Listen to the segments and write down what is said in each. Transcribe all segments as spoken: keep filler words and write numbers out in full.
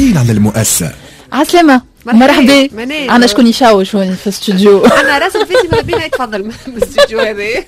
مسؤولين عن المؤسسة. عسلامة، مرحبا. أنا شكون يشاوش في الاستوديو؟ أنا راسل فيتي مرحبا، يتفضل من الاستوديو هذا.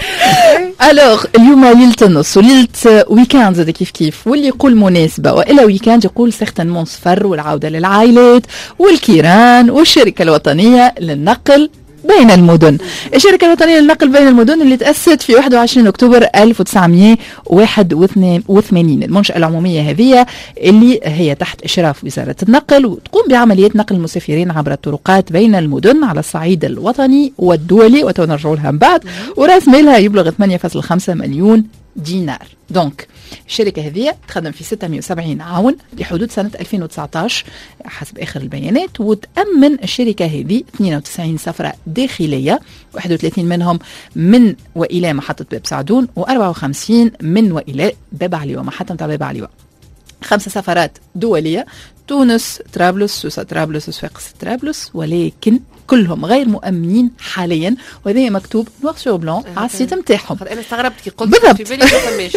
الوغ اليوم ليلة النص وليلة ويكاند زاد كيف كيف، واللي يقول مناسبة وإلا ويكاند يقول سيغتانمون صفر والعودة للعائلات والكيران والشركة الوطنية للنقل بين المدن. الشركة الوطنية للنقل بين المدن اللي تأسست في واحد وعشرين أكتوبر ألف وتسعمائة وواحد وثمانين. المنشأة العمومية هذه اللي هي تحت إشراف وزارة النقل وتقوم بعمليات نقل المسافرين عبر الطرقات بين المدن على الصعيد الوطني والدولي، وتنرجعوا لها من بعد. وراس مالها يبلغ ثمانية فاصلة خمسة مليون دينار. دونك الشركة هذه تخدم في ستمائة وسبعين عون بحدود سنة ألفين وتسعطاش حسب آخر البيانات، وتأمن الشركة هذه اثنين وتسعين سفرة داخلية، واحد وثلاثين منهم من وإلى محطة باب سعدون، وأربعة وخمسين من وإلى باب عليوة، محطة متاع باب عليوة. خمسة سفرات دولية، تونس، طرابلس، سوسة طرابلس، صفاقس طرابلس، ولكن كلهم غير مؤمنين حاليا، وهذا مكتوب نوار سور بلون على السيت نتاعهم. انا استغربت كي قلت في بالي فماش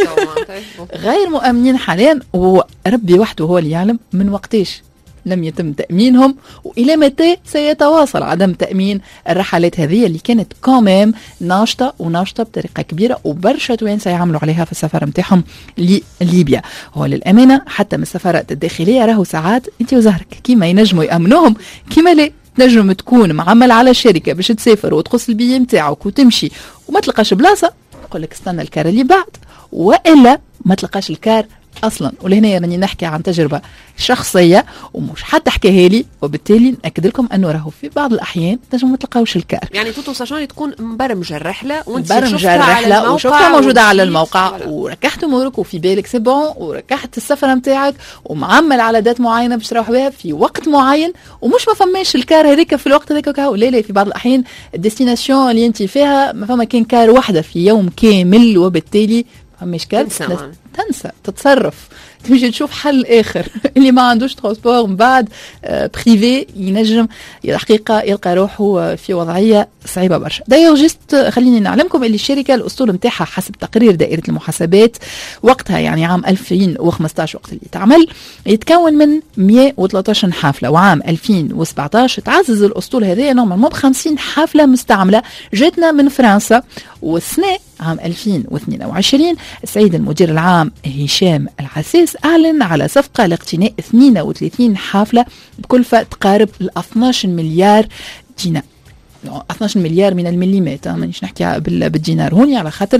غير مؤمنين حاليا، وربي وحده هو اللي يعلم من وقتاش لم يتم تأمينهم وإلى متى سيتواصل عدم تأمين الرحلات هذه اللي كانت كومام ناشطة وناشطة بطريقة كبيرة، وبرشا وين سيعملوا عليها في السفر متاعهم لليبيا. هو للأمانة حتى من السفارات الداخلية راهو ساعات انت وزهرك كيما ينجموا يأمنوهم كيما لا تنجم تكون معمل على شركة باش تسافر وتقص البي متاعك وتمشي وما تلقاش بلاصة، يقول لك استنى الكار اللي بعد، وإلا ما تلقاش الكار اصلا. ولهنا راني نحكي عن تجربه شخصيه ومش حتى حكاها لي، وبالتالي ناكد لكم انه راهو في بعض الاحيان تنجم ما تلقاوش الكار. يعني توتو ساشون تكون مبرمجه الرحله وانت مبرمجه الرحله وشفتها موجوده على الموقع وركحت امورك وفي بالك سي بون، وركحت السفره نتاعك ومعمل على دات معينه باش تروح بها في وقت معين، ومش ما فماش الكار هذيك في الوقت هذاك. لا لا، في بعض الاحيان الديستيناسيون اللي انت فيها ما فما كان كار واحده في يوم كامل، وبالتالي مش كان تنسى, تنسى تتصرف تمشي تشوف حل اخر. اللي ما عندوش ترانسبور من بعد آه بريفي ينجم الحقيقه يلقى روحه في وضعيه صعيبه برشا. دايوغ جست خليني نعلمكم اللي الشركه الاسطول نتاعها حسب تقرير دائره المحاسبات وقتها يعني عام ألفين وخمسطاش وقت اللي تعمل يتكون من مئة وثلاثة عشر حافله، وعام ألفين وسبعطاش تعزز الاسطول هذايا نورمالمون ب خمسين حافله مستعمله جاتنا من فرنسا. والسنه عام ألفين واثنين وعشرين السيد المدير العام هشام العساس أعلن على صفقة لاقتناء اثنين وثلاثين حافلة بكلفة تقارب ل اثني عشر مليار دينار. اثني عشر مليار من المليمات، مانيش نحكي بالدينار هوني على خاطر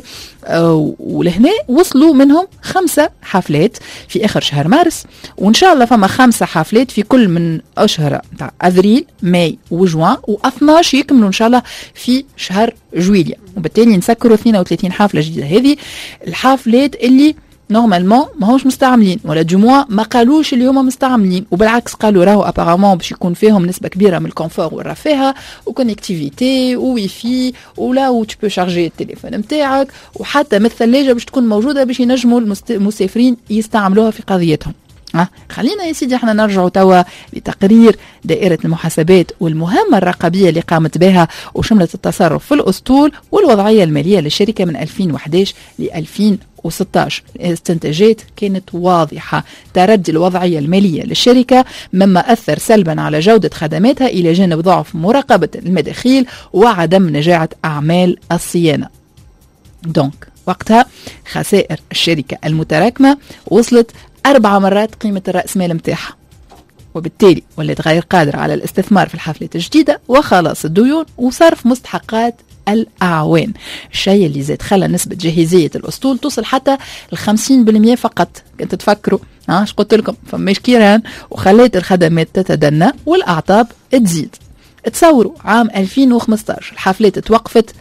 آه ولهنا وصلوا منهم خمسة حفلات في آخر شهر مارس، وإن شاء الله فما خمسة حفلات في كل من أشهر نتاع أفريل ماي وجوان، و12 يكملوا إن شاء الله في شهر جويليا. وبالتالي نسكروا اثنين وثلاثين حفلة جديدة. هذه الحفلات اللي نورمالمون ماهوش مستعملين ولا دوموا ما قالوش اللي هما مستعملين، وبالعكس قالوا راهو ابارامون باش يكون فيهم نسبه كبيره من الكونفور والرفاهه وكونيكتيفيتي وواي فاي ولا و تو بو شارجي التليفون نتاعك، وحتى مثل ثلاجه باش تكون موجوده باش ينجموا المسافرين يستعملوها في قضيتهم. أه. خلينا يا سيدي احنا نرجعوا توا لتقرير دائرة المحاسبات والمهمة الرقابية اللي قامت بها وشملت التصرف في الأسطول والوضعية المالية للشركة من ألفين وإحدى عشر ل ألفين وستطاش. الاستنتاجات كانت واضحة، تردي الوضعية المالية للشركة مما أثر سلبا على جودة خدماتها إلى جانب ضعف مراقبة المداخيل وعدم نجاعة أعمال الصيانة. دونك وقتها خسائر الشركة المتراكمة وصلت أربع مرات قيمة الرأس مال متاعها، وبالتالي ولات غير قادرة على الاستثمار في الحفلات الجديدة وخلاص الديون وصرف مستحقات الأعوان، الشيء اللي زاد خلى نسبة جاهزية الأسطول توصل حتى الخمسين بالمئة فقط. كنت تفكروا ها اش قلت لكم فماش كيران، وخلات الخدمات تتدنى والأعطاب تزيد. تصوروا عام ألفين وخمسطاش الحفلات توقفت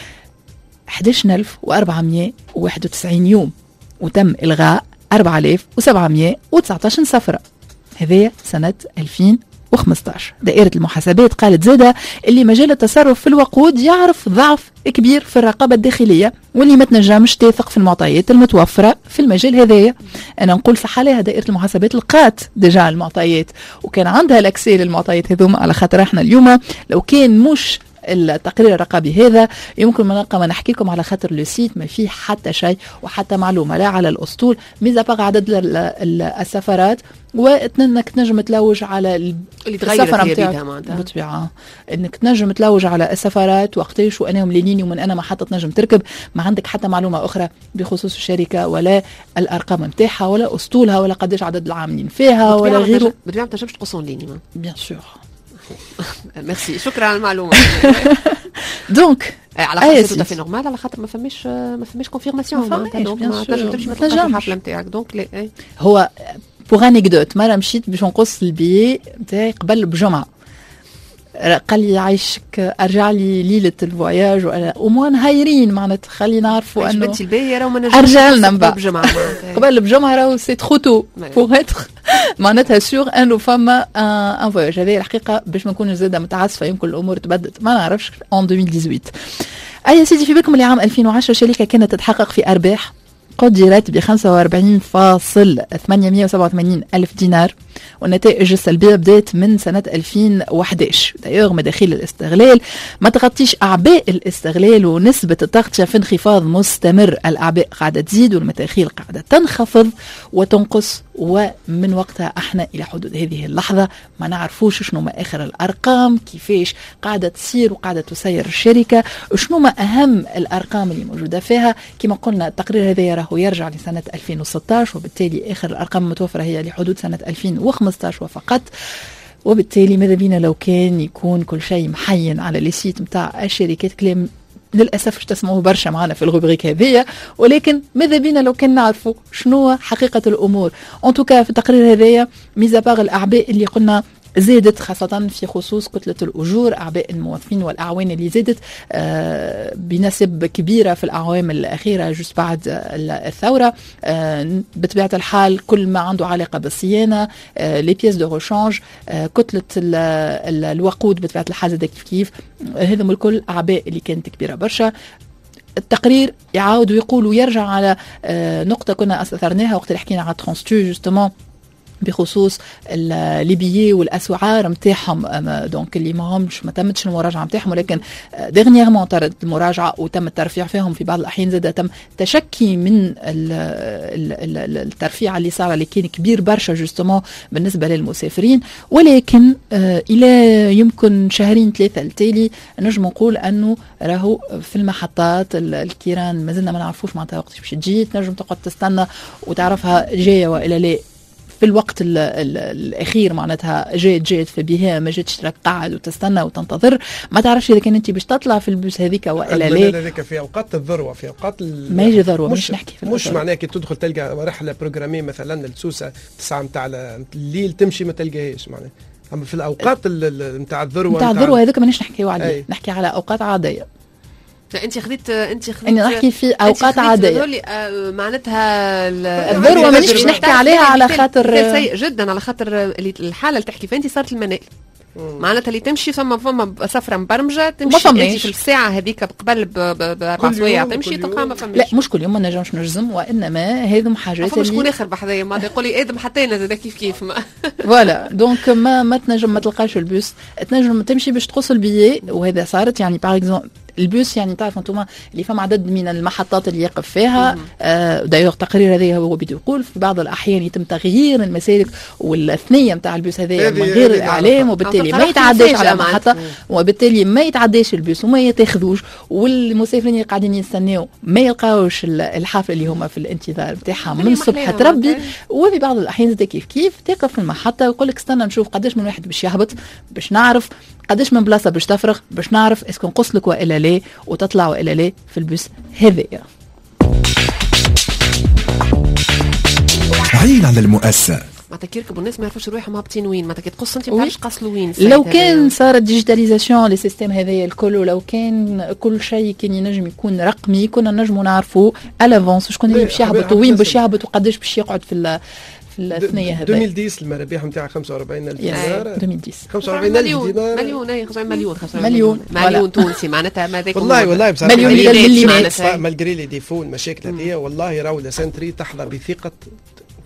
أحد عشر ألف وأربعمائة وواحد وتسعين يوم وتم إلغاء أربعة آلاف وسبعمائة وتسعة عشر سفرة. هذه سنة ألفين وخمسطاش. دائرة المحاسبات قالت زادة اللي مجال التصرف في الوقود يعرف ضعف كبير في الرقابة الداخلية واللي ما تنجمش تثق في المعطيات المتوفرة في المجال هذايا. أنا نقول صح عليها دائرة المحاسبات لقات ديجا المعطيات وكان عندها الأكسي للمعطيات هذوما، على خاطر احنا اليوم لو كان مش التقرير الرقابي هذا يمكن ما نحكي لكم على خاطر لو سيت ما فيه حتى شيء وحتى معلومه لا على الاسطول ميزا باغ عدد السفرات وانك تنجم تلوج على السفره نتاعك بالطبيعه انك تنجم تلوج على السفرات وقتاش وانهم لينين ومن انا ما حتى تنجم تركب ما عندك حتى معلومه اخرى بخصوص الشركه ولا الارقام نتاعها ولا اسطولها ولا قداش عدد العاملين فيها ولا غيره. بالطبيعه ما تنجمش تقص اون ليني بيان سور. ميرسي شكرا على المعلومه. دونك على خاطر تو في نورمال على خاطر ما فماش ما فماش كونفيرماسيون ما تنجم تمشي ما تنجمش الحفله نتاعك دونك لا هو بوغ انيكدوت مرة مشيت باش نقص البي نتاعي قبل بجمعه قال لي عايشك ارجع لي ليله الفواياج وانا ومون هايرين معناتها خلي نعرفوا انه بنتي الباهيه راه ما نجمش ارجع لنا من بعد بجمعه قبل بجمعه راهو سي ترو تو بوغ اتر معناتها سور انه فما ان فواياج. هذه الحقيقه باش ما نكونش زاده متعسفه يمكن الامور تبدلت ما نعرفش ان ألفين وثمانية عشر. اي سيدي في بالكم اللي عام ألفين وعشرة شركه كانت تتحقق في ارباح قدرت ب خمسة وأربعين فاصلة ثمانمائة وسبعة وثمانين ألف دينار والنتائج السلبية بدأت من سنة ألفين وأحد عشر. دايوغ مداخيل الاستغلال ما تغطيش أعباء الاستغلال ونسبة التغطية في انخفاض مستمر. الأعباء قاعدة تزيد والمداخيل قاعدة تنخفض وتنقص ومن وقتها احنا إلى حدود هذه اللحظة ما نعرفوش شنو ما آخر الأرقام كيفاش قاعدة تصير وقاعدة تسير الشركة شنو ما أهم الأرقام اللي موجودة فيها. كما قلنا التقرير هذا راهو يرجع لسنة ألفين وستة عشر وبالتالي آخر الأرقام المتوفرة هي لحدود سنة ألفين وخمسة عشر فقط. وبالتالي ماذا بينا لو كان يكون كل شيء محين على السيت متاع الشركات كلام للأسف مش تسمعوه برشا معنا في الغبريك هذه ولكن ماذا بينا لو كان نعرفوا شنو حقيقة الأمور. ان توكا في التقرير هذايا ميزا باغ الأعباء اللي قلنا زادت خاصة في خصوص كتلة الأجور أعباء الموظفين والأعوان اللي زادت آه بنسب كبيرة في الأعوام الأخيرة جوست بعد الثورة. آه بطبيعة الحال كل ما عنده علاقة بالصيانة آه لي بيس دو روشانج آه كتلة ال ال الوقود بطبيعة الحال زادت كيف كيف هذم الكل أعباء اللي كانت كبيرة برشا. التقرير يعاود ويقول ويرجع على آه نقطة كنا أثرناها وقت اللي حكينا على ترانستو جوستومون بخصوص الليبيي والاسعار نتاعهم دونك اللي ما همش ما تمتش المراجعه نتاعهم ولكن ديرنييرمون طرت المراجعه وتم الترفيع فيهم في بعض الاحيان زاد تم تشكي من الترفيع اللي صار اللي كان كبير برشا جوستومون بالنسبه للمسافرين. ولكن الى يمكن شهرين ثلاثه التالي نجم نقول انه راهو في المحطات الكيران مازلنا ما نعرفوش معناتها وقت باش تجي تنجم تقعد تستنى وتعرفها جايه والا لا في الوقت ال ال الاخير معناتها جات جات في بها ما جاتش تقعد وتستنى وتنتظر ما تعرفش اذا كان انت باش تطلع في البوس هذيك والا لا. هذيك في اوقات الذروه في اوقات ما يجي ذروه مش نحكي في مش معناها كي تدخل تلقى رحله بروجرامي مثلا لسوسه تسعة نتاع الليل تمشي ما تلقاهاش معناها اما في الاوقات نتاع الذروه نتاع الذروه هذوك مانيش نحكيو عليه نحكي على اوقات عاديه. انت خذيت انت خذيت انا نحكي في اوقات عاديه معناتها الذروه مانيش باش نحكي عليها على خاطر سيء جدا على خاطر الحاله اللي تحكي فيها انت صارت المنال معناتها اللي تمشي فما فما سفره مبرمجه تمشي انت في الساعه هذيك قبل باربع سوايع تمشي تلقى ما فماش. لا مش كل يوم ما نجمش نجزم وانما هذم حاجات اللي شكون اخر بحذايا ما يقول لي ادم حتى انا زاد كيف كيف ما فوالا دونك ما ما تنجم ما تلقاش البوس تنجم تمشي باش تقص البيي وهذا صارت يعني باغ اكزومبل البوس يعني تعرف انتم اللي فما عدد من المحطات اللي يقف فيها آه دايوغ التقرير هذا هو بده يقول في بعض الاحيان يتم تغيير المسالك والثنيه نتاع البوس هذا من غير الاعلام وبالتالي ما يتعداش على محطه وبالتالي ما يتعداش البوس وما يتاخذوش والمسافرين اللي قاعدين يستناو ما يلقاوش الحافله اللي هما في الانتظار نتاعهم من صبح تربي. وفي بعض الاحيان زي كيف كيف تقف في المحطه ويقول لك استنى نشوف قداش من واحد باش يهبط باش نعرف قداش من بلاصه باش تفرغ باش نعرف اسكو نقص لك والا لا وتطلع والا لا في البوس هذايا. عين على المؤسسة معناتها كي يركبوا الناس ما يعرفوش روحهم هابطين وين معناتها كي تقص انت ما تعرفش قصلوا وين. لو كان صارت ديجيتاليزاسيون للسيستم هذايا الكل ولو كان كل شيء كان ينجم يكون رقمي كنا نجموا نعرفوا الافونس شكون اللي باش يهبط وين باش يهبط وقداش باش يقعد في في الثنيه هذه. ألفين وعشرة المرابح نتاع خمسة وأربعين ألف دينار ألفين وعشرة خمسة وأربعين ألف دينار مليون اي مليون مليون مليون تونسي معناتها ما ذاك والله والله بصراحه مليون مليون مالغري لي ديفو المشاكل هذه والله راهو لا سنتري تحظى بثقه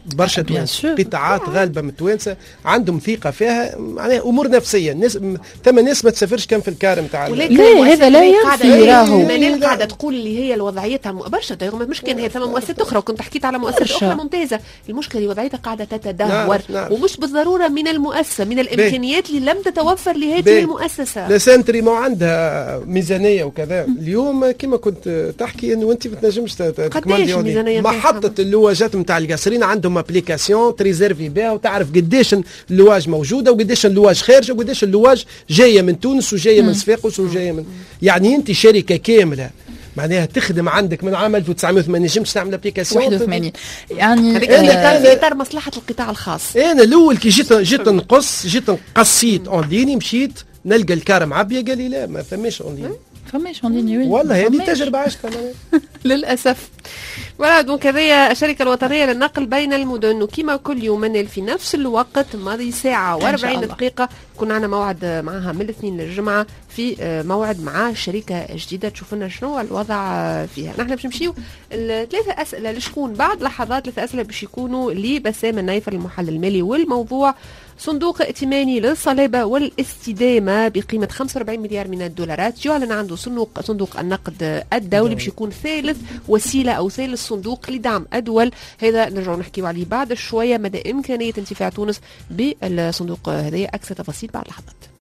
برشا توانسه، قطاعات غالبه من التوانسه عندهم ثقه فيها، معناها امور نفسيه. الناس ثم ناس ما تسافرش كان في الكار نتاع لا هذا لا ينفي راهو. منال قاعده تقول اللي هي وضعيتها برشا مش كان هي ثم مؤسسات اخرى، وكنت حكيت على مؤسسات اخرى ممتازه. المشكله اللي وضعيتها قاعده تتدهور، نعم نعم. ومش بالضروره من المؤسسه، من الامكانيات اللي لم تتوفر لهذه المؤسسه. لا سنتري ما عندها ميزانيه وكذا. اليوم كما كنت تحكي انه انت ما تنجمش تكملي محطه اللواجات نتاع القاصرين عندهم ابليكاسيون تريزيرفي بها وتعرف قديش اللواج موجوده وقديش اللواج خارجه وقديش اللواج جايه من تونس وجايه من صفاقس وجايه من، يعني انت شركه كامله معناها تخدم عندك من عام ألف وتسعمائة وثمانين نجمش تعمل ابليكاسيون واحد وثمانين. يعني انا في اطار مصلحه القطاع الخاص. انا الاول كي جيت جيت نقص جيت قصيت اون ليني مشيت نلقى الكار معبيه قال لي لا ما فماش اون ليني. فماش اون ليني وين؟ والله هذه تجربه عشتها للاسف. فوالا دونك هذه الشركه الوطنيه للنقل بين المدن، وكما كل يوم في نفس الوقت ماضي ساعه وأربعين دقيقه كنا عندنا موعد معها من الاثنين للجمعه في موعد مع شركه جديده تشوف لنا شنو الوضع فيها. نحن باش نمشيو الثلاثه اسئله لشكون بعد لحظات، ثلاثه اسئله باش يكونوا لبسام النايفر المحلل المالي، والموضوع صندوق ائتماني للصلابة والاستدامة بقيمة خمسة وأربعين مليار من الدولارات يعلن عنده صندوق صندوق النقد الدولي باش يكون ثالث وسيلة أو ثالث صندوق لدعم الدول. هذا نرجع نحكيو عليه بعد شوية، مدى إمكانية انتفاع تونس بالصندوق هذا. أكثر تفاصيل بعد لحظات.